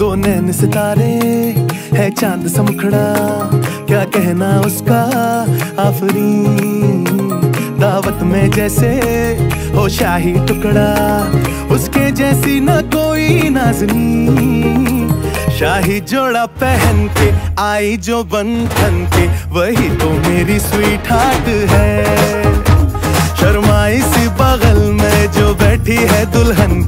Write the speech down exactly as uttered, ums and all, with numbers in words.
दो नैन सितारे है चांद सा मुखड़ा, क्या कहना उसका आफरीन। दावत में जैसे हो शाही टुकड़ा, उसके जैसी न कोई नाज़नीन। शाही जोड़ा पहन के आई जो बंधन के, वही तो मेरी स्वीट हार्ट है। शर्माई सी बगल में जो बैठी है दुल्हन